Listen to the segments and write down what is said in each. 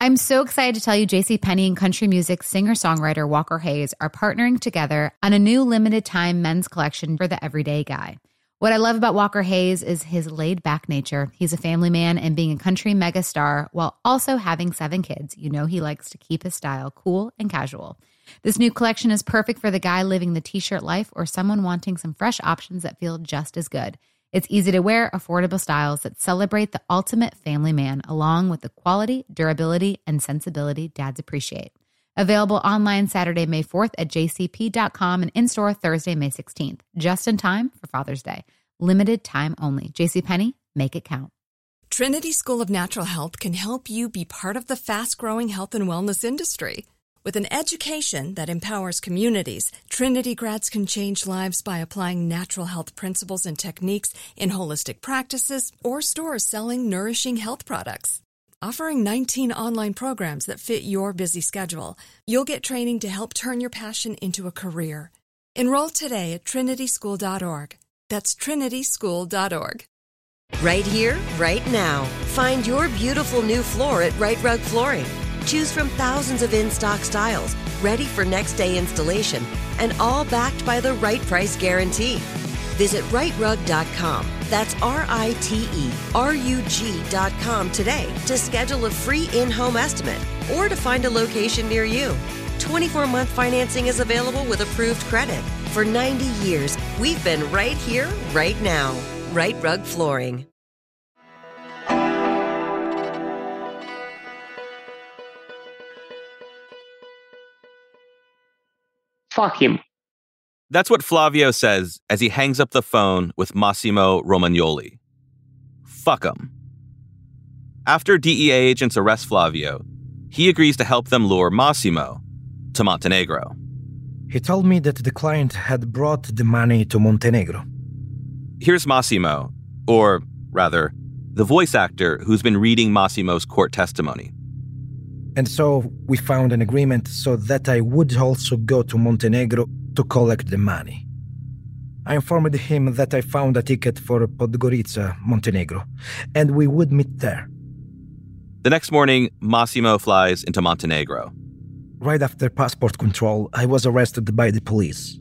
I'm so excited to tell you JCPenney and country music singer-songwriter Walker Hayes are partnering together on a new limited-time men's collection for the everyday guy. What I love about Walker Hayes is his laid-back nature. He's a family man, and being a country megastar while also having 7 kids, you know he likes to keep his style cool and casual. This new collection is perfect for the guy living the t-shirt life or someone wanting some fresh options that feel just as good. It's easy to wear, affordable styles that celebrate the ultimate family man, along with the quality, durability, and sensibility dads appreciate. Available online Saturday, May 4th at jcp.com and in-store Thursday, May 16th. Just in time for Father's Day. Limited time only. JCPenney, make it count. Trinity School of Natural Health can help you be part of the fast-growing health and wellness industry. With an education that empowers communities, Trinity grads can change lives by applying natural health principles and techniques in holistic practices or stores selling nourishing health products. Offering 19 online programs that fit your busy schedule, you'll get training to help turn your passion into a career. Enroll today at trinityschool.org. That's trinityschool.org. Right here, right now. Find your beautiful new floor at Right Rug Flooring. Choose from thousands of in-stock styles, ready for next day installation, and all backed by the right price guarantee. Visit rightrug.com. That's RITERUG.com today to schedule a free in-home estimate or to find a location near you. 24-month financing is available with approved credit. For 90 years, we've been right here, right now. Right Rug Flooring. Fuck him. That's what Flavio says as he hangs up the phone with Massimo Romagnoli. Fuck him. After DEA agents arrest Flavio, he agrees to help them lure Massimo to Montenegro. He told me that the client had brought the money to Montenegro. Here's Massimo, or rather, the voice actor who's been reading Massimo's court testimony. And so we found an agreement so that I would also go to Montenegro to collect the money. I informed him that I found a ticket for Podgorica, Montenegro, and we would meet there. The next morning, Massimo flies into Montenegro. Right after passport control, I was arrested by the police.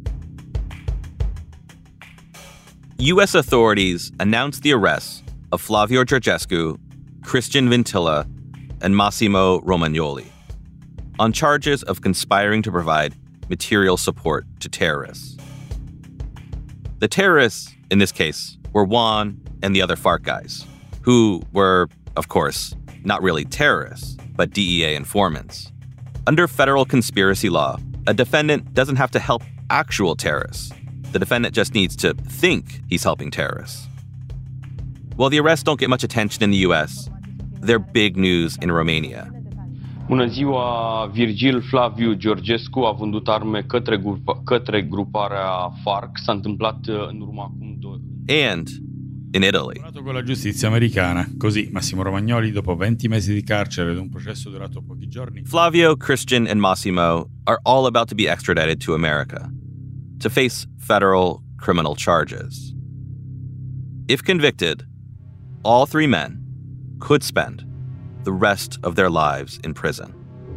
U.S. authorities announced the arrests of Flavio Georgescu, Christian Vintilla, and Massimo Romagnoli on charges of conspiring to provide material support to terrorists. The terrorists, in this case, were Juan and the other FARC guys, who were, of course, not really terrorists, but DEA informants. Under federal conspiracy law, a defendant doesn't have to help actual terrorists. The defendant just needs to think he's helping terrorists. While the arrests don't get much attention in the U.S., they're big news in Romania. Bună ziua, Virgil Flaviu Georgescu a vândut arme către gruparea FARC. S-a întâmplat în urmă acum 2 And in Italy. Con la giustizia americana. Così Massimo Romagnoli, dopo 20 mesi di carcere ed un processo durato pochi giorni. Flavio, Christian, and Massimo are all about to be extradited to America to face federal criminal charges. If convicted, all 3 men could spend the rest of their lives in prison.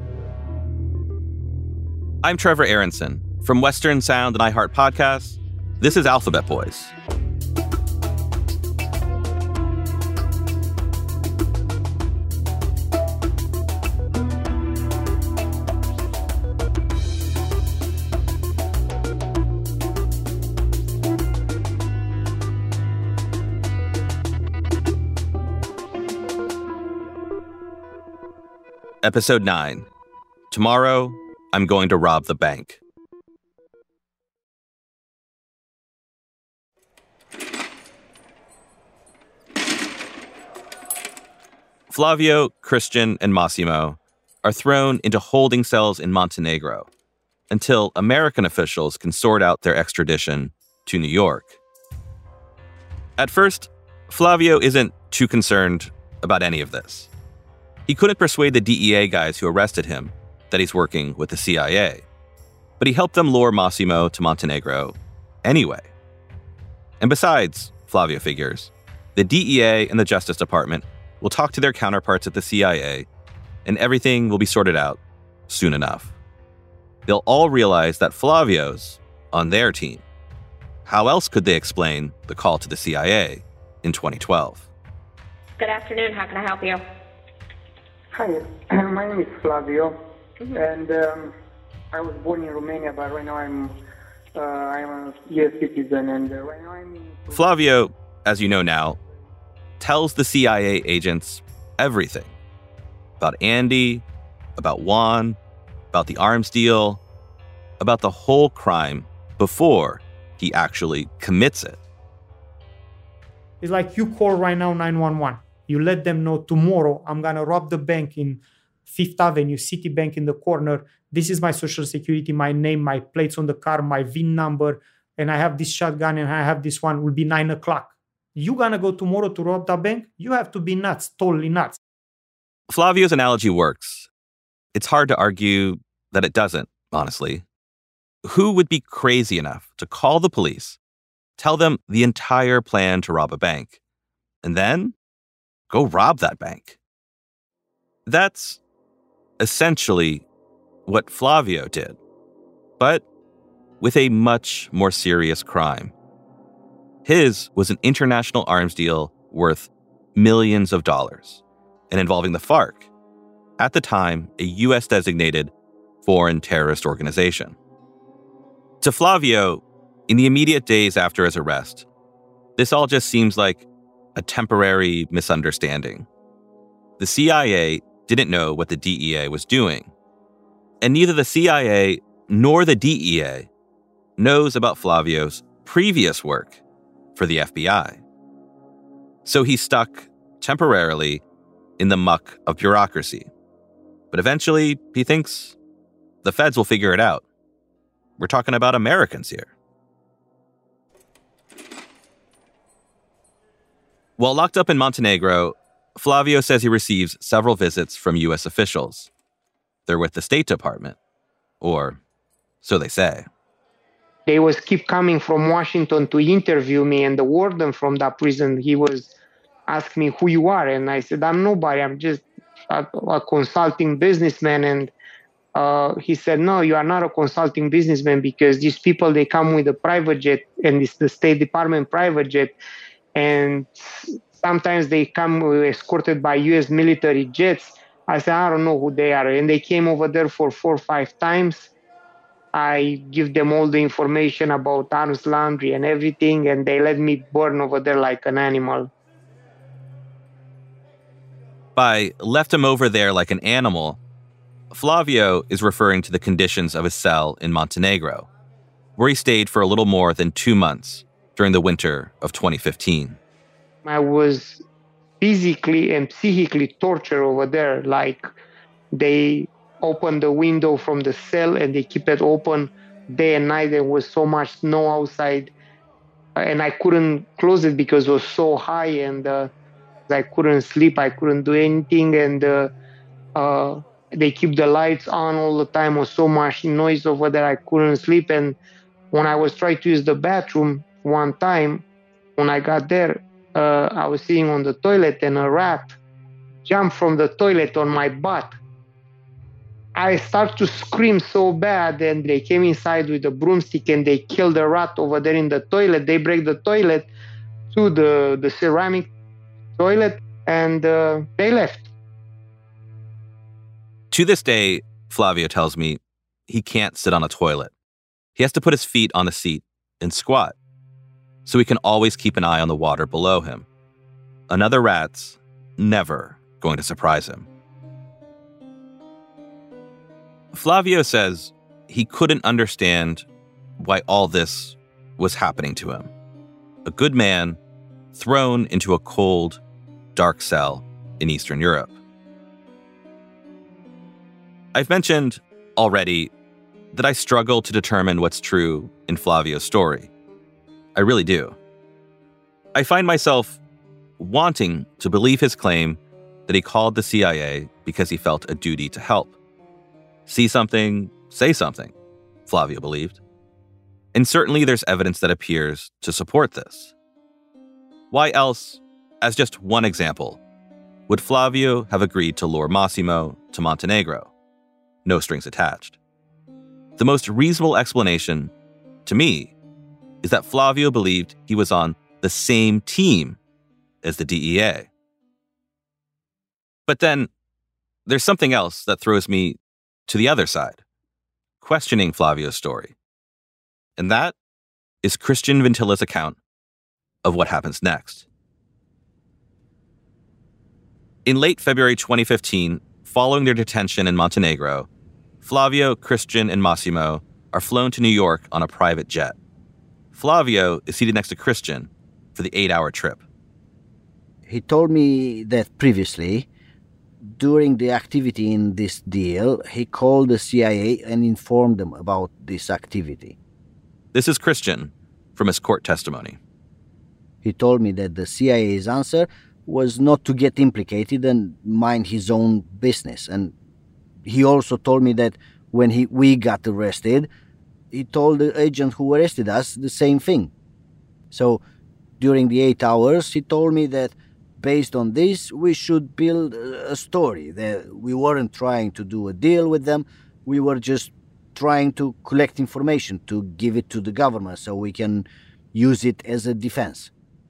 I'm Trevor Aronson. From Western Sound and iHeart Podcasts, this is Alphabet Boys. Episode 9. Tomorrow, I'm going to rob the bank. Flavio, Christian, and Massimo are thrown into holding cells in Montenegro until American officials can sort out their extradition to New York. At first, Flavio isn't too concerned about any of this. He couldn't persuade the DEA guys who arrested him that he's working with the CIA, but he helped them lure Massimo to Montenegro anyway. And besides, Flavio figures, the DEA and the Justice Department will talk to their counterparts at the CIA and everything will be sorted out soon enough. They'll all realize that Flavio's on their team. How else could they explain the call to the CIA in 2012? Good afternoon. How can I help you? Hi, my name is Flavio, and I was born in Romania, but right now I'm a U.S. citizen, and right now I'm... Flavio, as you know now, tells the CIA agents everything. About Andy, about Juan, about the arms deal, about the whole crime before he actually commits it. It's like you call right now 911. You let them know tomorrow I'm going to rob the bank in Fifth Avenue, Citibank in the corner. This is my social security, my name, my plates on the car, my VIN number, and I have this shotgun and I have this one. It will be 9 o'clock. You going to go tomorrow to rob the bank? You have to be nuts, totally nuts. Flavio's analogy works. It's hard to argue that it doesn't, honestly. Who would be crazy enough to call the police, tell them the entire plan to rob a bank, and then go rob that bank? That's essentially what Flavio did, but with a much more serious crime. His was an international arms deal worth millions of dollars and involving the FARC, at the time a U.S.-designated foreign terrorist organization. To Flavio, in the immediate days after his arrest, this all just seems like a temporary misunderstanding. The CIA didn't know what the DEA was doing, and neither the CIA nor the DEA knows about Flavio's previous work for the FBI. So he's stuck temporarily in the muck of bureaucracy. But eventually, he thinks the feds will figure it out. We're talking about Americans here. While locked up in Montenegro, Flavio says he receives several visits from U.S. officials. They're with the State Department, or so they say. They was keep coming from Washington to interview me, and the warden from that prison, he was asking me who you are, and I said, I'm nobody, I'm just a consulting businessman. And he said, no, you are not a consulting businessman, because these people, they come with a private jet, and it's the State Department private jet, and sometimes they come escorted by U.S. military jets. I said, I don't know who they are. And they came over there for 4 or 5 times. I give them all the information about arms laundry and everything, and they let me burn over there like an animal. By left him over there like an animal, Flavio is referring to the conditions of his cell in Montenegro, where he stayed for a little more than 2 months during the winter of 2015. I was physically and psychically tortured over there. Like, they open the window from the cell and they keep it open day and night. There was so much snow outside, and I couldn't close it because it was so high, and I couldn't sleep, I couldn't do anything, and they keep the lights on all the time. There was so much noise over there, I couldn't sleep. And when I was trying to use the bathroom one time, when I got there, I was sitting on the toilet and a rat jumped from the toilet on my butt. I started to scream so bad, and they came inside with a broomstick and they killed the rat over there in the toilet. They break the toilet to the ceramic toilet, and they left. To this day, Flavio tells me he can't sit on a toilet. He has to put his feet on the seat and squat, so he can always keep an eye on the water below him. Another rat's never going to surprise him. Flavio says he couldn't understand why all this was happening to him. A good man thrown into a cold, dark cell in Eastern Europe. I've mentioned already that I struggle to determine what's true in Flavio's story. I really do. I find myself wanting to believe his claim that he called the CIA because he felt a duty to help. See something, say something, Flavio believed. And certainly there's evidence that appears to support this. Why else, as just one example, would Flavio have agreed to lure Massimo to Montenegro? No strings attached. The most reasonable explanation, to me, is that Flavio believed he was on the same team as the DEA. But then, there's something else that throws me to the other side, questioning Flavio's story. And that is Christian Vintilla's account of what happens next. In late February 2015, following their detention in Montenegro, Flavio, Christian, and Massimo are flown to New York on a private jet. Flavio is seated next to Christian for the 8-hour trip. He told me that previously, during the activity in this deal, he called the CIA and informed them about this activity. This is Christian from his court testimony. He told me that the CIA's answer was not to get implicated and mind his own business. And he also told me that when we got arrested, he told the agent who arrested us the same thing. So during the 8 hours, he told me that based on this, we should build a story, that we weren't trying to do a deal with them. We were just trying to collect information to give it to the government so we can use it as a defense.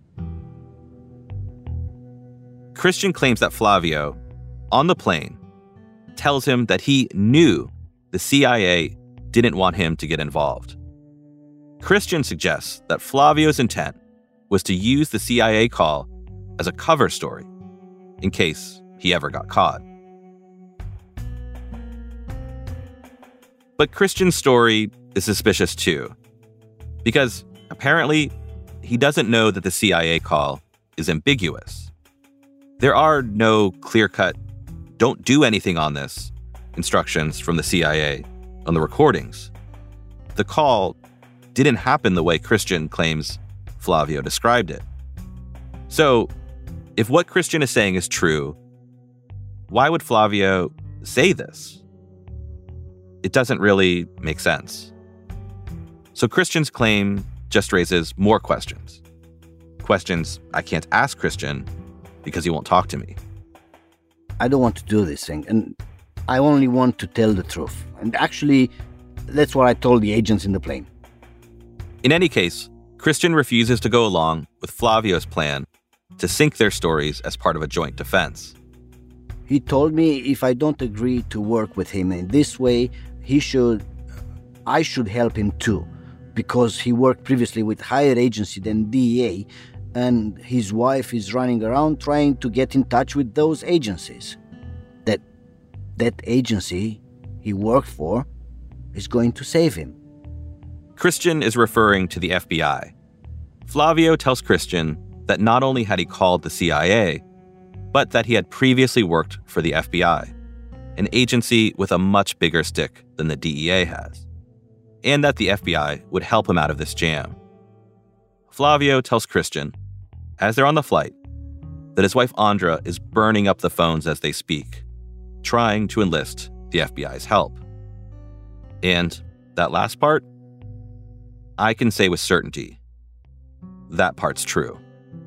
Christian claims that Flavio, on the plane, tells him that he knew the CIA didn't want him to get involved. Christian suggests that Flavio's intent was to use the CIA call as a cover story in case he ever got caught. But Christian's story is suspicious too, because apparently he doesn't know that the CIA call is ambiguous. There are no clear-cut, don't do anything on this instructions from the CIA on the recordings. The call didn't happen the way Christian claims Flavio described it. So, if what Christian is saying is true, why would Flavio say this? It doesn't really make sense. So Christian's claim just raises more questions. Questions I can't ask Christian because he won't talk to me. I don't want to do this thing, and I only want to tell the truth. And actually, that's what I told the agents in the plane. In any case, Christian refuses to go along with Flavio's plan to sync their stories as part of a joint defense. He told me if I don't agree to work with him in this way, I should help him too, because he worked previously with higher agency than DEA, and his wife is running around trying to get in touch with those agencies. That agency he worked for is going to save him. Christian is referring to the FBI. Flavio tells Christian that not only had he called the CIA, but that he had previously worked for the FBI, an agency with a much bigger stick than the DEA has, and that the FBI would help him out of this jam. Flavio tells Christian, as they're on the flight, that his wife Andra is burning up the phones as they speak, trying to enlist the FBI's help. And that last part, I can say with certainty, that part's true.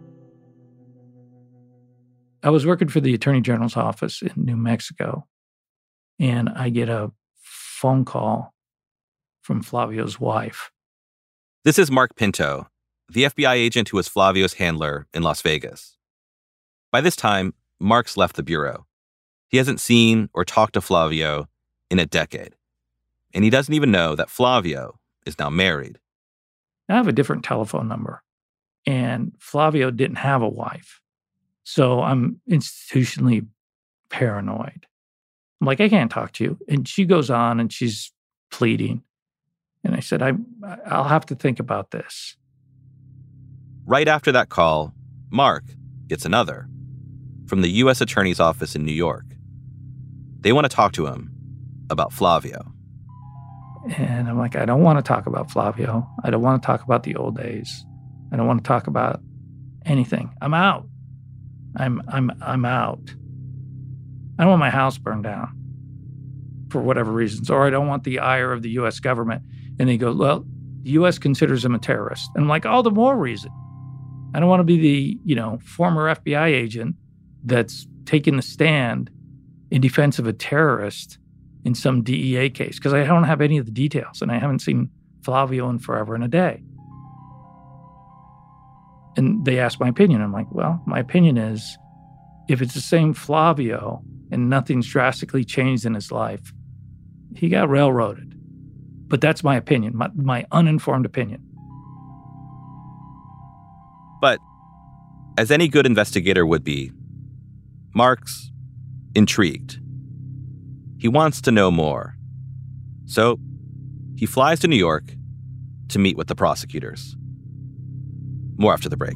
I was working for the Attorney General's office in New Mexico, and I get a phone call from Flavio's wife. This is Mark Pinto, the FBI agent who was Flavio's handler in Las Vegas. By this time, Mark's left the bureau. He hasn't seen or talked to Flavio in a decade, and he doesn't even know that Flavio is now married. I have a different telephone number, and Flavio didn't have a wife. So I'm institutionally paranoid. I'm like, I can't talk to you. And she goes on and she's pleading. And I said, I'll have to think about this. Right after that call, Mark gets another from the U.S. Attorney's Office in New York. They want to talk to him about Flavio. And I'm like, I don't want to talk about Flavio. I don't want to talk about the old days. I don't want to talk about anything. I'm out. I'm out. I don't want my house burned down for whatever reasons, or I don't want the ire of the U.S. government. And they go, well, the U.S. considers him a terrorist. And I'm like, all the more reason. I don't want to be the, former FBI agent that's taking the stand in defense of a terrorist in some DEA case, because I don't have any of the details, and I haven't seen Flavio in forever and a day. And they asked my opinion. I'm like, well, my opinion is, if it's the same Flavio and nothing's drastically changed in his life, he got railroaded. But that's my opinion, my uninformed opinion. But as any good investigator would be, Mark's intrigued. He wants to know more. So he flies to New York to meet with the prosecutors. More after the break.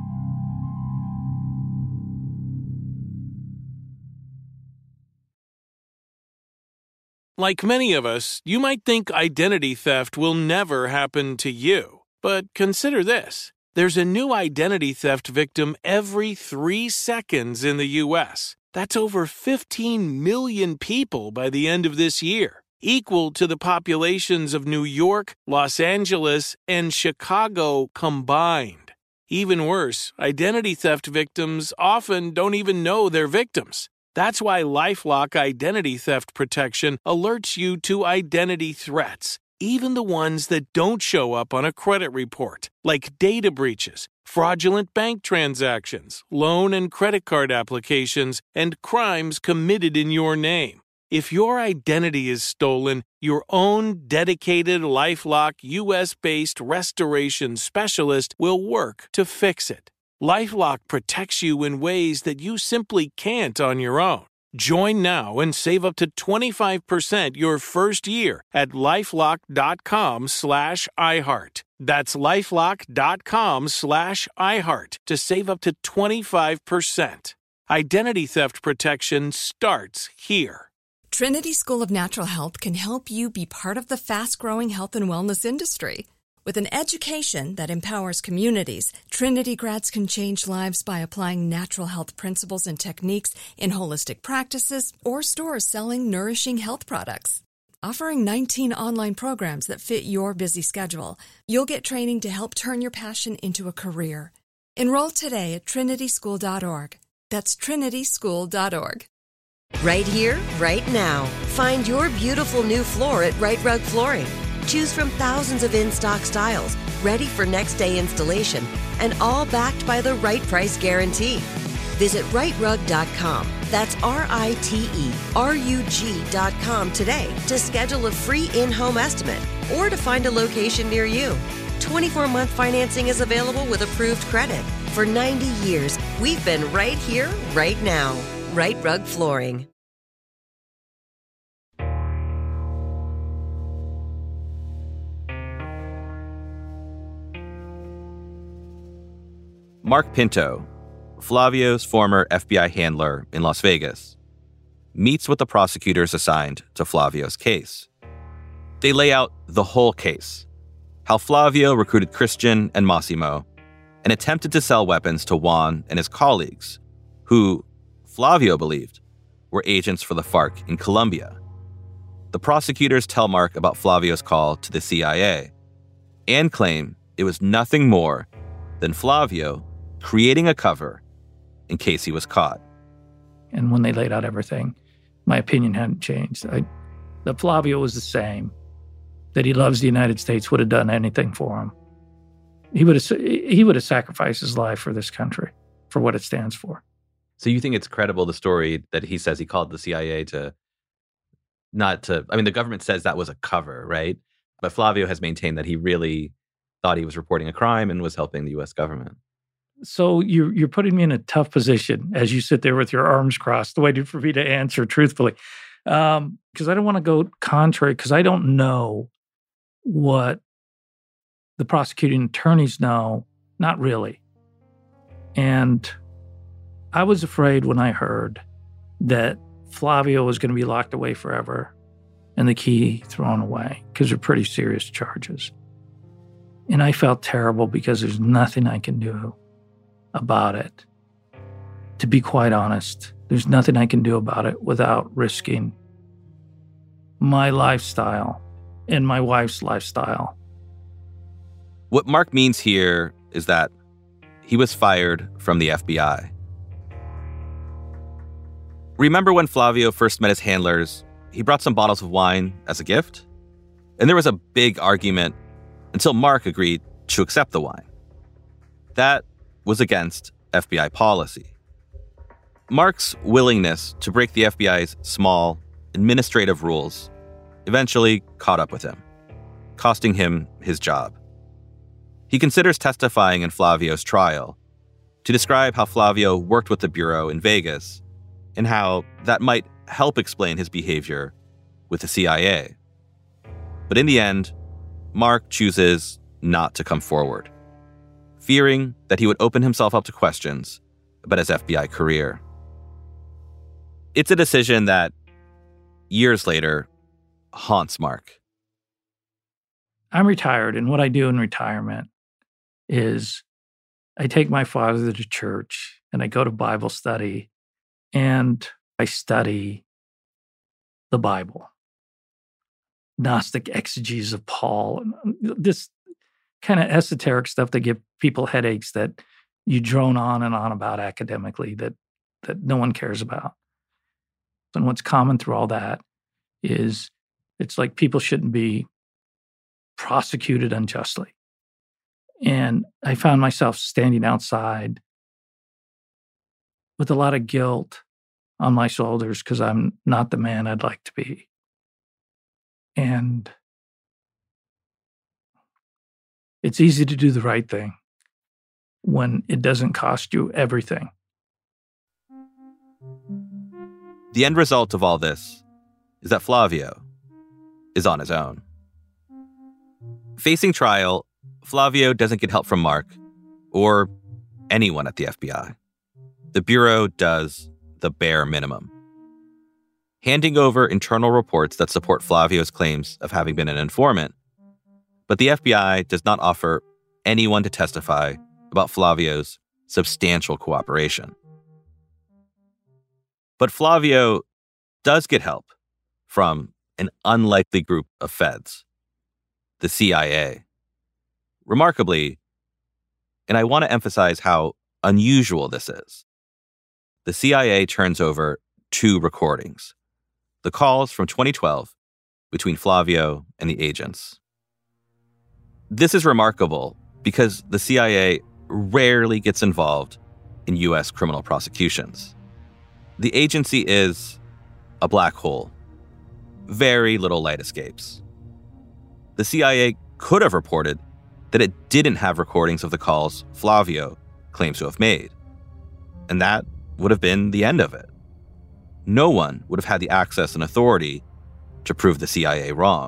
Like many of us, you might think identity theft will never happen to you. But consider this. There's a new identity theft victim every 3 seconds in the U.S. That's over 15 million people by the end of this year, equal to the populations of New York, Los Angeles, and Chicago combined. Even worse, identity theft victims often don't even know they're victims. That's why LifeLock Identity Theft Protection alerts you to identity threats, even the ones that don't show up on a credit report, like data breaches, fraudulent bank transactions, loan and credit card applications, and crimes committed in your name. If your identity is stolen, your own dedicated LifeLock US-based restoration specialist will work to fix it. LifeLock protects you in ways that you simply can't on your own. Join now and save up to 25% your first year at LifeLock.com/iHeart. That's LifeLock.com/iHeart to save up to 25%. Identity theft protection starts here. Trinity School of Natural Health can help you be part of the fast-growing health and wellness industry. With an education that empowers communities, Trinity grads can change lives by applying natural health principles and techniques in holistic practices or stores selling nourishing health products. Offering 19 online programs that fit your busy schedule, you'll get training to help turn your passion into a career. Enroll today at trinityschool.org. That's trinityschool.org. Right here, right now. Find your beautiful new floor at Right Rug Flooring. Choose from thousands of in-stock styles, ready for next day installation, and all backed by the right price guarantee. Visit rightrug.com. That's RITERUG.com today to schedule a free in-home estimate or to find a location near you. 24-month financing is available with approved credit. For 90 years, we've been right here, right now. Right Rug Flooring. Mark Pinto, Flavio's former FBI handler in Las Vegas, meets with the prosecutors assigned to Flavio's case. They lay out the whole case, how Flavio recruited Christian and Massimo and attempted to sell weapons to Juan and his colleagues, who Flavio believed were agents for the FARC in Colombia. The prosecutors tell Mark about Flavio's call to the CIA and claim it was nothing more than Flavio creating a cover in case he was caught. And when they laid out everything, my opinion hadn't changed. That Flavio was the same, that he loves the United States, would have done anything for him. He would have sacrificed his life for this country, for what it stands for. So you think it's credible, the story that he says he called the CIA the government says that was a cover, right? But Flavio has maintained that he really thought he was reporting a crime and was helping the U.S. government. So you're putting me in a tough position as you sit there with your arms crossed, waiting for me to answer truthfully. Because I don't want to go contrary, because I don't know what the prosecuting attorneys know. Not really. And I was afraid when I heard that Flavio was going to be locked away forever and the key thrown away, because they're pretty serious charges. And I felt terrible because there's nothing I can do about it. To be quite honest, there's nothing I can do about it without risking my lifestyle and my wife's lifestyle. What Mark means here is that he was fired from the FBI. Remember when Flavio first met his handlers, he brought some bottles of wine as a gift? And there was a big argument until Mark agreed to accept the wine. That was against FBI policy. Mark's willingness to break the FBI's small, administrative rules eventually caught up with him, costing him his job. He considers testifying in Flavio's trial to describe how Flavio worked with the Bureau in Vegas and how that might help explain his behavior with the CIA. But in the end, Mark chooses not to come forward, fearing that he would open himself up to questions about his FBI career. It's a decision that, years later, haunts Mark. I'm retired, and what I do in retirement is I take my father to church, and I go to Bible study, and I study the Bible. Gnostic exegesis of Paul, this kind of esoteric stuff that give people headaches that you drone on and on about academically that no one cares about. And what's common through all that is it's like people shouldn't be prosecuted unjustly. And I found myself standing outside with a lot of guilt on my shoulders because I'm not the man I'd like to be. And it's easy to do the right thing when it doesn't cost you everything. The end result of all this is that Flavio is on his own. Facing trial, Flavio doesn't get help from Mark or anyone at the FBI. The Bureau does the bare minimum, handing over internal reports that support Flavio's claims of having been an informant. But the FBI does not offer anyone to testify about Flavio's substantial cooperation. But Flavio does get help from an unlikely group of feds, the CIA. Remarkably, and I want to emphasize how unusual this is, the CIA turns over 2 recordings, the calls from 2012 between Flavio and the agents. This is remarkable because the CIA rarely gets involved in U.S. criminal prosecutions. The agency is a black hole. Very little light escapes. The CIA could have reported that it didn't have recordings of the calls Flavio claims to have made. And that would have been the end of it. No one would have had the access and authority to prove the CIA wrong.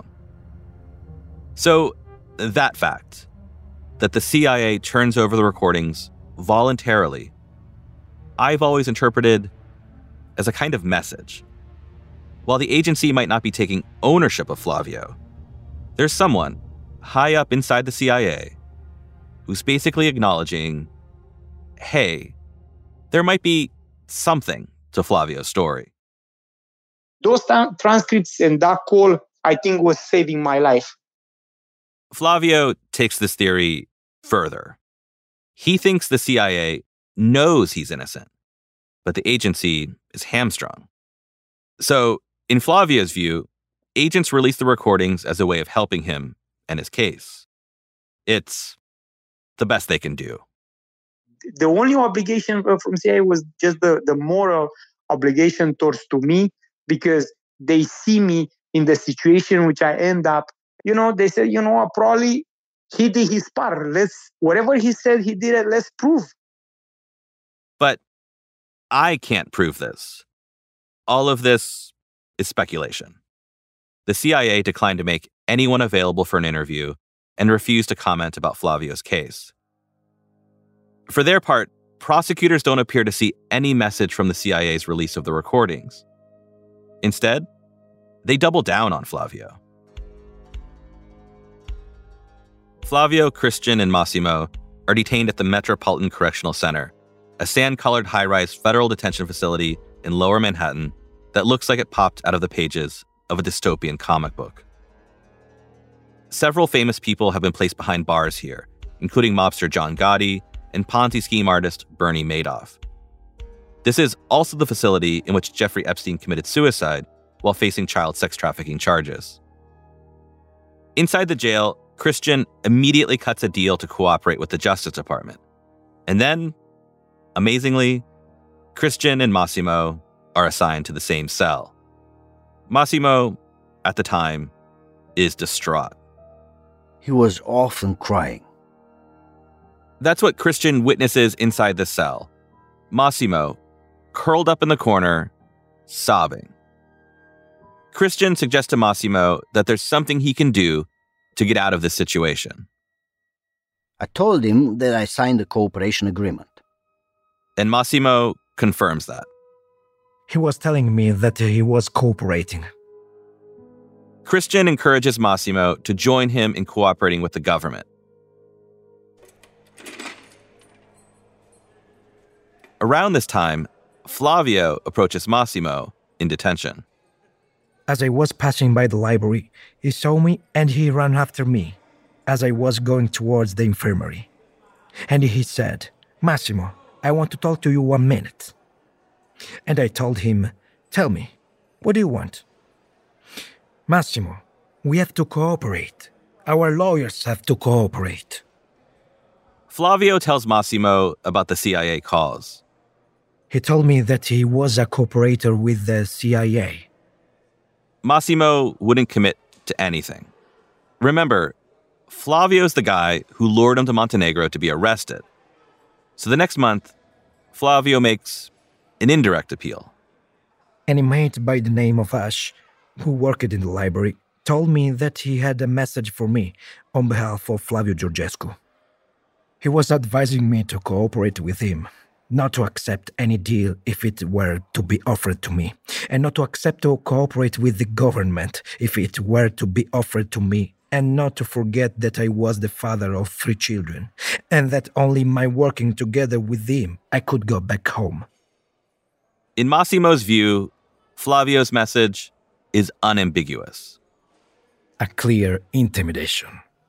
So that fact, that the CIA turns over the recordings voluntarily, I've always interpreted as a kind of message. While the agency might not be taking ownership of Flavio, there's someone high up inside the CIA who's basically acknowledging, hey, there might be something to Flavio's story. Those transcripts and that call, I think, was saving my life. Flavio takes this theory further. He thinks the CIA knows he's innocent, but the agency is hamstrung. So, in Flavio's view, agents release the recordings as a way of helping him and his case. It's the best they can do. The only obligation from CIA was just the moral obligation towards to me, because they see me in the situation which I end up. They said, probably he did his part. Whatever he said he did it, let's prove. But I can't prove this. All of this is speculation. The CIA declined to make anyone available for an interview and refused to comment about Flavio's case. For their part, prosecutors don't appear to see any message from the CIA's release of the recordings. Instead, they double down on Flavio. Flavio, Christian, and Massimo are detained at the Metropolitan Correctional Center, a sand-colored high-rise federal detention facility in Lower Manhattan that looks like it popped out of the pages of a dystopian comic book. Several famous people have been placed behind bars here, including mobster John Gotti and Ponzi scheme artist Bernie Madoff. This is also the facility in which Jeffrey Epstein committed suicide while facing child sex trafficking charges. Inside the jail, Christian immediately cuts a deal to cooperate with the Justice Department. And then, amazingly, Christian and Massimo are assigned to the same cell. Massimo, at the time, is distraught. He was often crying. That's what Christian witnesses inside the cell. Massimo, curled up in the corner, sobbing. Christian suggests to Massimo that there's something he can do to get out of this situation. I told him that I signed a cooperation agreement. And Massimo confirms that. He was telling me that he was cooperating. Christian encourages Massimo to join him in cooperating with the government. Around this time, Flavio approaches Massimo in detention. As I was passing by the library, he saw me and he ran after me as I was going towards the infirmary. And he said, "Massimo, I want to talk to you 1 minute." And I told him, "Tell me, what do you want?" "Massimo, we have to cooperate. Our lawyers have to cooperate." Flavio tells Massimo about the CIA calls. He told me that he was a cooperator with the CIA. Massimo wouldn't commit to anything. Remember, Flavio's the guy who lured him to Montenegro to be arrested. So the next month, Flavio makes an indirect appeal. An inmate by the name of Ash, who worked in the library, told me that he had a message for me on behalf of Flavio Georgescu. He was advising me to cooperate with him, not to accept any deal if it were to be offered to me, and not to accept to cooperate with the government if it were to be offered to me, and not to forget that I was the father of 3 children, and that only by working together with him I could go back home. In Massimo's view, Flavio's message is unambiguous. A clear intimidation.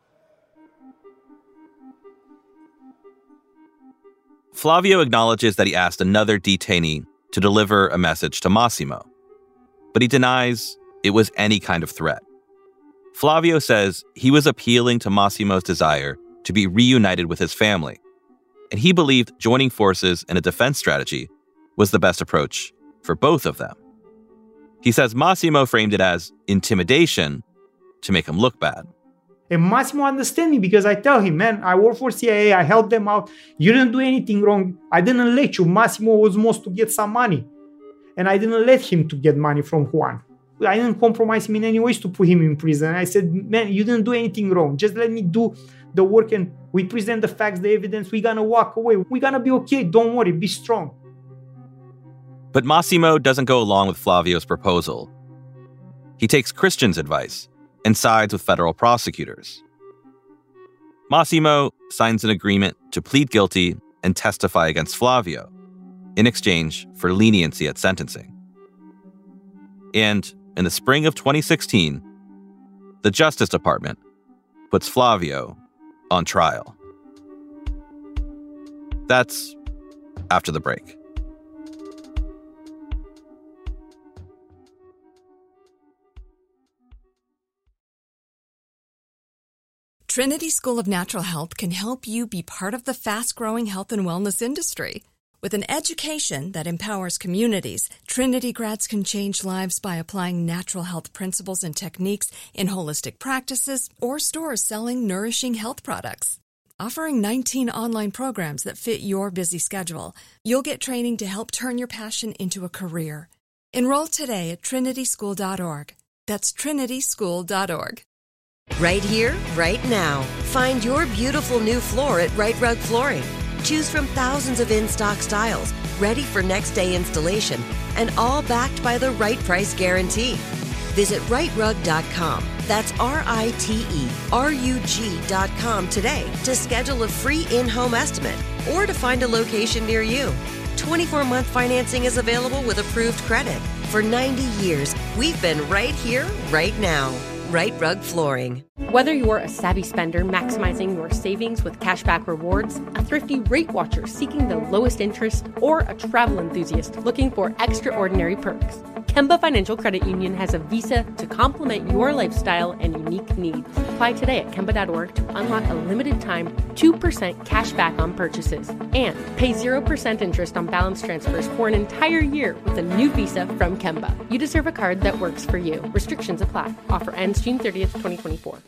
Flavio acknowledges that he asked another detainee to deliver a message to Massimo, but he denies it was any kind of threat. Flavio says he was appealing to Massimo's desire to be reunited with his family, and he believed joining forces in a defense strategy was the best approach for both of them. He says Massimo framed it as intimidation to make him look bad. And Massimo understands me because I tell him, "Man, I work for CIA, I helped them out. You didn't do anything wrong. I didn't let you." Massimo was most to get some money. And I didn't let him to get money from Juan. I didn't compromise him in any ways to put him in prison. I said, "Man, you didn't do anything wrong. Just let me do the work and we present the facts, the evidence. We're going to walk away. We're going to be okay. Don't worry. Be strong." But Massimo doesn't go along with Flavio's proposal. He takes Christian's advice and sides with federal prosecutors. Massimo signs an agreement to plead guilty and testify against Flavio in exchange for leniency at sentencing. And in the spring of 2016, the Justice Department puts Flavio on trial. That's after the break. Trinity School of Natural Health can help you be part of the fast-growing health and wellness industry. With an education that empowers communities, Trinity grads can change lives by applying natural health principles and techniques in holistic practices or stores selling nourishing health products. Offering 19 online programs that fit your busy schedule, you'll get training to help turn your passion into a career. Enroll today at trinityschool.org. That's trinityschool.org. Right here, right now. Find your beautiful new floor at Right Rug Flooring. Choose from thousands of in-stock styles, ready for next day installation, and all backed by the right price guarantee. Visit rightrug.com. That's RITERUG.com today to schedule a free in-home estimate or to find a location near you. 24-month financing is available with approved credit. For 90 years, we've been right here, right now. Right Rug Flooring. Whether you're a savvy spender maximizing your savings with cashback rewards, a thrifty rate watcher seeking the lowest interest, or a travel enthusiast looking for extraordinary perks, Kemba Financial Credit Union has a visa to complement your lifestyle and unique needs. Apply today at Kemba.org to unlock a limited-time 2% cash back on purchases and pay 0% interest on balance transfers for an entire year with a new visa from Kemba. You deserve a card that works for you. Restrictions apply. Offer ends June 30th, 2024.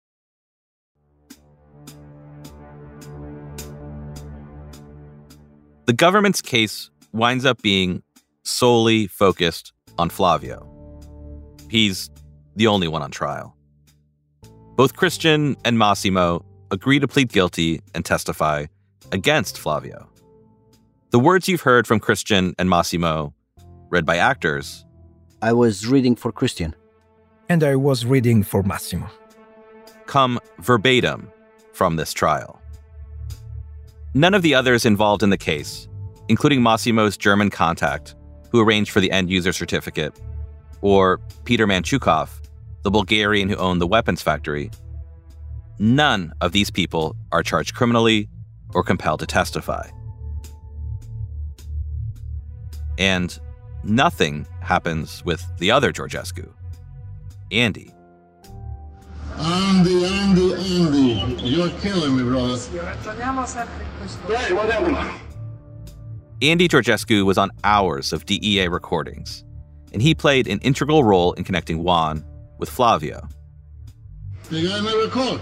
The government's case winds up being solely focused on Flavio. He's the only one on trial. Both Christian and Massimo agree to plead guilty and testify against Flavio. The words you've heard from Christian and Massimo, read by actors. I was reading for Christian. And I was reading for Massimo. Come verbatim from this trial. None of the others involved in the case, including Massimo's German contact, who arranged for the end-user certificate, or Peter Manchukov, the Bulgarian who owned the weapons factory, none of these people are charged criminally or compelled to testify. And nothing happens with the other Georgescu, Andy. Andy, you're killing me, brother. Hey, what happened? Andy Georgescu was on hours of DEA recordings, and he played an integral role in connecting Juan with Flavio. The guy never called.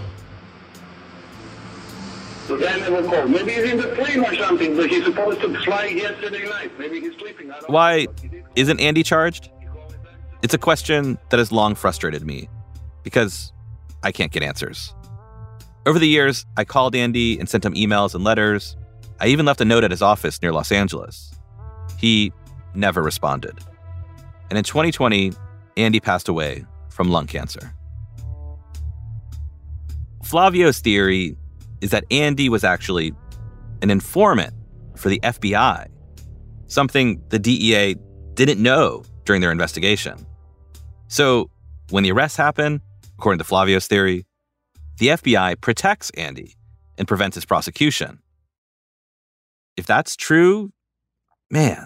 The guy never called. Maybe he's in the plane or something, but he's supposed to fly yesterday night. Maybe he's sleeping. Why isn't Andy charged? It's a question that has long frustrated me, because I can't get answers. Over the years, I called Andy and sent him emails and letters. I even left a note at his office near Los Angeles. He never responded. And in 2020, Andy passed away from lung cancer. Flavio's theory is that Andy was actually an informant for the FBI, something the DEA didn't know during their investigation. So when the arrests happen, according to Flavio's theory, the FBI protects Andy and prevents his prosecution. If that's true, man,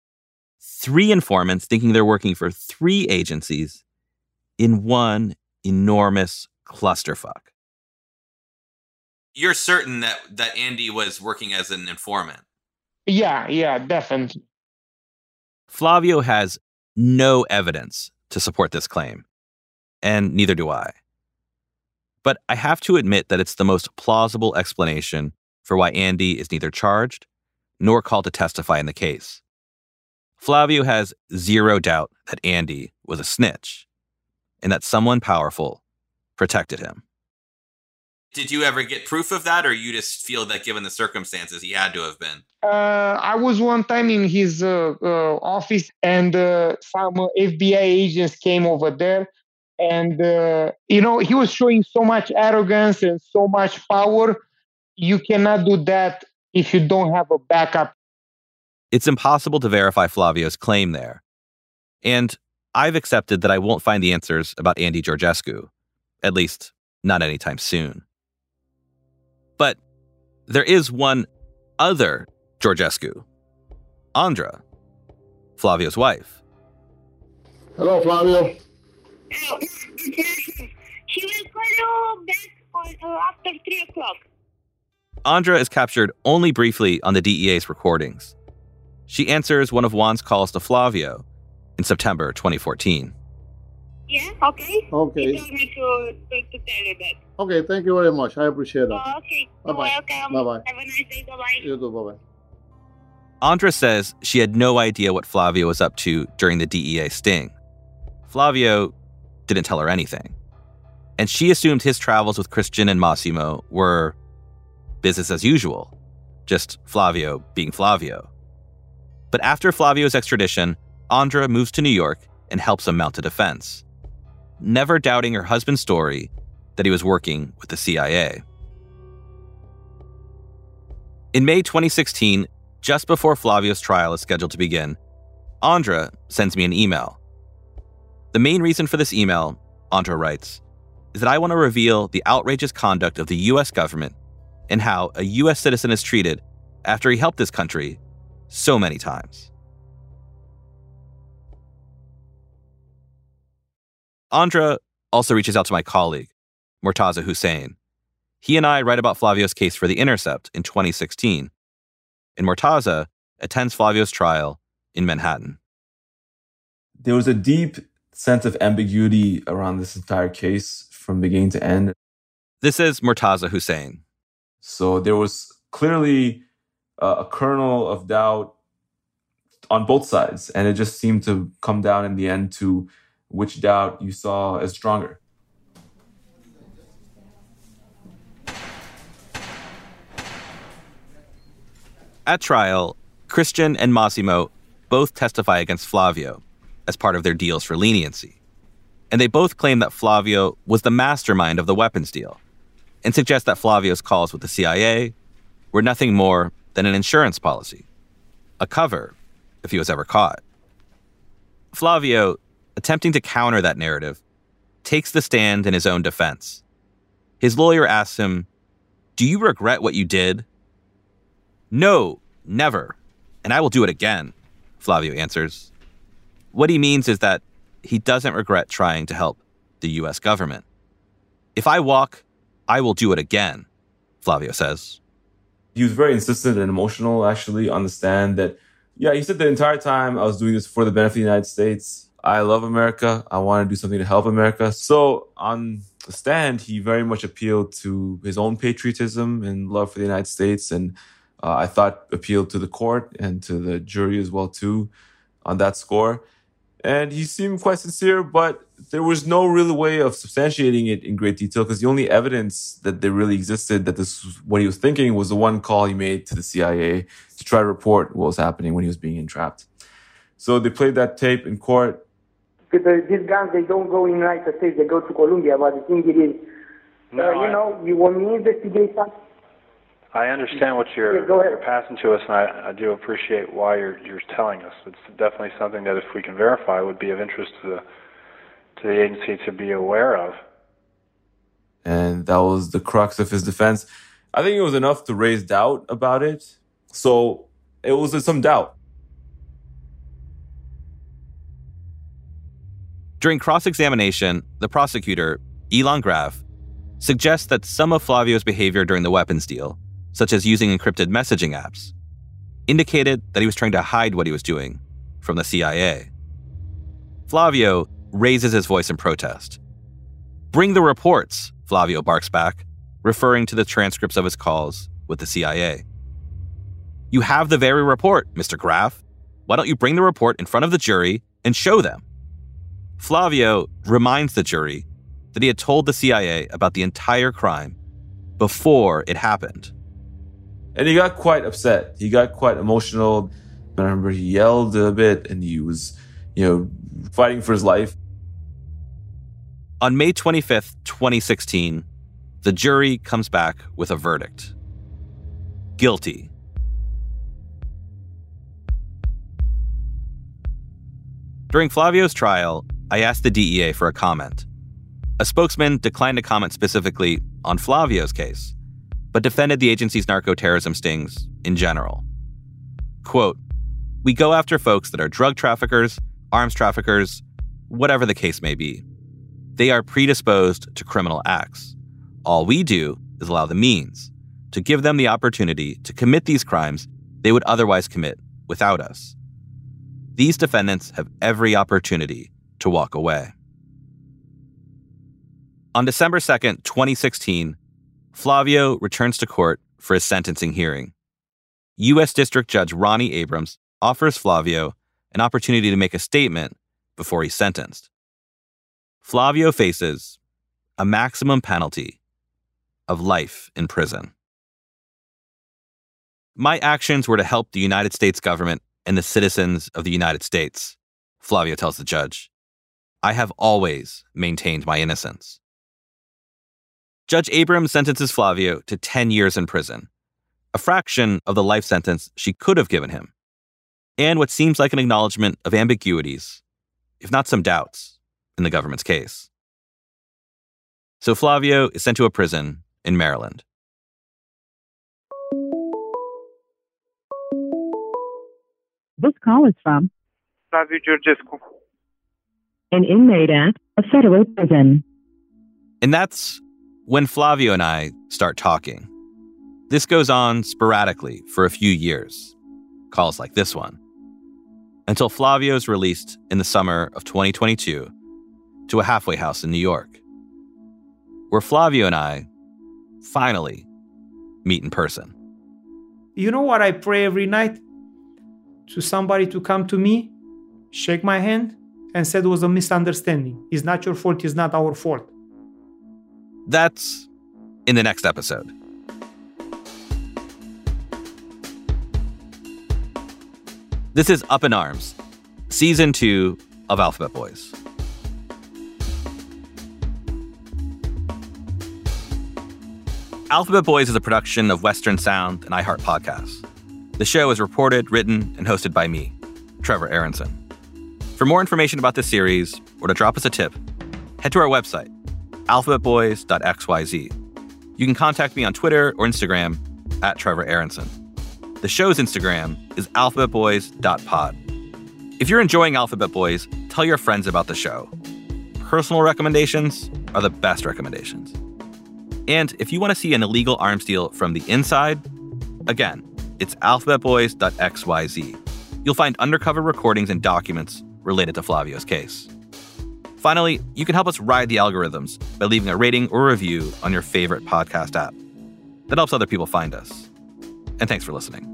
3 informants thinking they're working for 3 agencies in one enormous clusterfuck. You're certain that Andy was working as an informant? Yeah, definitely. Flavio has no evidence to support this claim, and neither do I. But I have to admit that it's the most plausible explanation for why Andy is neither charged nor called to testify in the case. Flavio has zero doubt that Andy was a snitch and that someone powerful protected him. Did you ever get proof of that, or you just feel that given the circumstances, he had to have been? I was one time in his office, and some FBI agents came over there, and he was showing so much arrogance and so much power. You cannot do that if you don't have a backup. It's impossible to verify Flavio's claim there. And I've accepted that I won't find the answers about Andy Georgescu, at least not anytime soon. But there is one other Georgescu, Andra, Flavio's wife. Hello, Flavio. She will call you back after 3 o'clock. Andra is captured only briefly on the DEA's recordings. She answers one of Juan's calls to Flavio in September 2014. Yeah, okay. Okay. He told me to tell you that. Okay, thank you very much. I appreciate that. Oh, okay. Bye-bye. Welcome. Bye-bye. Have a nice day. Bye-bye. You too, bye-bye. Andra says she had no idea what Flavio was up to during the DEA sting. Flavio didn't tell her anything. And she assumed his travels with Christian and Massimo were business as usual, just Flavio being Flavio. But after Flavio's extradition, Andra moves to New York and helps him mount a defense, never doubting her husband's story that he was working with the CIA. In May 2016, just before Flavio's trial is scheduled to begin, Andra sends me an email. The main reason for this email, Andra writes, is that I want to reveal the outrageous conduct of the U.S. government and how a U.S. citizen is treated after he helped this country so many times. Andra also reaches out to my colleague, Mortaza Hussain. He and I write about Flavio's case for The Intercept in 2016, and Mortaza attends Flavio's trial in Manhattan. There was a deep sense of ambiguity around this entire case from beginning to end. This is Mortaza Hussain. So there was clearly a kernel of doubt on both sides, and it just seemed to come down in the end to which doubt you saw as stronger. At trial, Christian and Massimo both testify against Flavio as part of their deals for leniency. And they both claim that Flavio was the mastermind of the weapons deal and suggest that Flavio's calls with the CIA were nothing more than an insurance policy, a cover if he was ever caught. Flavio, attempting to counter that narrative, takes the stand in his own defense. His lawyer asks him, "Do you regret what you did?" "No, never, and I will do it again," Flavio answers. What he means is that he doesn't regret trying to help the U.S. government. "If I walk, I will do it again," Flavio says. He was very insistent and emotional, actually, on the stand that, he said the entire time I was doing this for the benefit of the United States. I love America. I want to do something to help America. So on the stand, he very much appealed to his own patriotism and love for the United States. And I thought appealed to the court and to the jury as well, too, on that score. And he seemed quite sincere, but there was no real way of substantiating it in great detail because the only evidence that there really existed that this was what he was thinking was the one call he made to the CIA to try to report what was happening when he was being entrapped. So they played that tape in court. These guns, they don't go in the United States, they go to Colombia. But the thing is, you want me to investigate something? I understand what you're passing to us, and I do appreciate why you're telling us. It's definitely something that if we can verify would be of interest to the agency to be aware of. And that was the crux of his defense. I think it was enough to raise doubt about it. So it was some doubt. During cross-examination, the prosecutor, Ilan Graf, suggests that some of Flavio's behavior during the weapons deal, such as using encrypted messaging apps, indicated that he was trying to hide what he was doing from the CIA. Flavio raises his voice in protest. "Bring the reports," Flavio barks back, referring to the transcripts of his calls with the CIA. "You have the very report, Mr. Graf. Why don't you bring the report in front of the jury and show them?" Flavio reminds the jury that he had told the CIA about the entire crime before it happened. And he got quite upset. He got quite emotional. I remember he yelled a bit and he was, fighting for his life. On May 25th, 2016, the jury comes back with a verdict. Guilty. During Flavio's trial, I asked the DEA for a comment. A spokesman declined to comment specifically on Flavio's case, but defended the agency's narco-terrorism stings in general. Quote, "We go after folks that are drug traffickers, arms traffickers, whatever the case may be. They are predisposed to criminal acts. All we do is allow the means to give them the opportunity to commit these crimes they would otherwise commit without us. These defendants have every opportunity to walk away." On December 2nd, 2016, Flavio returns to court for his sentencing hearing. U.S. District Judge Ronnie Abrams offers Flavio an opportunity to make a statement before he's sentenced. Flavio faces a maximum penalty of life in prison. "My actions were to help the United States government and the citizens of the United States," Flavio tells the judge. "I have always maintained my innocence." Judge Abrams sentences Flavio to 10 years in prison, a fraction of the life sentence she could have given him, and what seems like an acknowledgement of ambiguities, if not some doubts, in the government's case. So Flavio is sent to a prison in Maryland. This call is from Flaviu Georgescu, an inmate at a federal prison. And that's when Flavio and I start talking. This goes on sporadically for a few years, calls like this one, until Flavio is released in the summer of 2022 to a halfway house in New York, where Flavio and I finally meet in person. You know what I pray every night? To somebody to come to me, shake my hand, and said it was a misunderstanding. It's not your fault, it's not our fault. That's in the next episode. This is Up in Arms, Season 2 of Alphabet Boys. Alphabet Boys is a production of Western Sound and iHeart Podcasts. The show is reported, written, and hosted by me, Trevor Aronson. For more information about this series, or to drop us a tip, head to our website, alphabetboys.xyz. You can contact me on Twitter or Instagram at Trevor Aronson. The show's Instagram is alphabetboys.pod. If you're enjoying Alphabet Boys, tell your friends about the show. Personal recommendations are the best recommendations. And if you want to see an illegal arms deal from the inside, again, it's alphabetboys.xyz. You'll find undercover recordings and documents related to Flavio's case. Finally, you can help us ride the algorithms by leaving a rating or review on your favorite podcast app. That helps other people find us. And thanks for listening.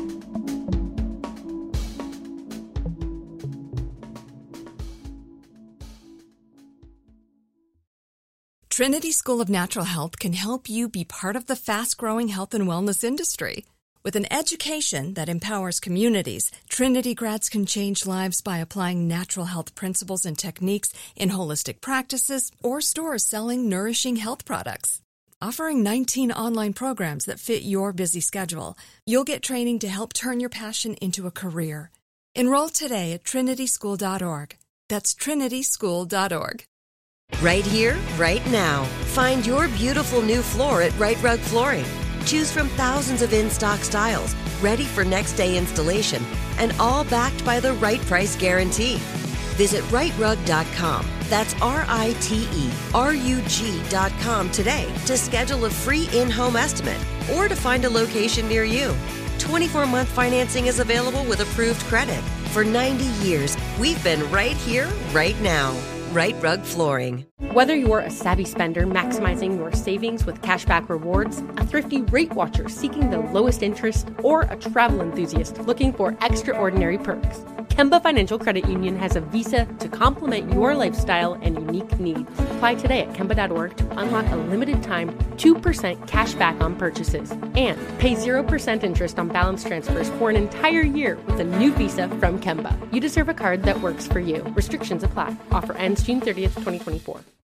Trinity School of Natural Health can help you be part of the fast-growing health and wellness industry. With an education that empowers communities, Trinity grads can change lives by applying natural health principles and techniques in holistic practices or stores selling nourishing health products. Offering 19 online programs that fit your busy schedule, you'll get training to help turn your passion into a career. Enroll today at trinityschool.org. That's trinityschool.org. Right here, right now. Find your beautiful new floor at Right Rug Flooring. Choose from thousands of in-stock styles, ready for next day installation, and all backed by the right price guarantee. Visit rightrug.com. That's RITERUG.com today to schedule a free in-home estimate or to find a location near you. 24-month financing is available with approved credit. For 90 years, we've been right here, right now. Right Rug Flooring. Whether you're a savvy spender maximizing your savings with cashback rewards, a thrifty rate watcher seeking the lowest interest, or a travel enthusiast looking for extraordinary perks, Kemba Financial Credit Union has a visa to complement your lifestyle and unique needs. Apply today at Kemba.org to unlock a limited time 2% cash back on purchases and pay 0% interest on balance transfers for an entire year with a new visa from Kemba. You deserve a card that works for you. Restrictions apply. Offer ends June 30th, 2024.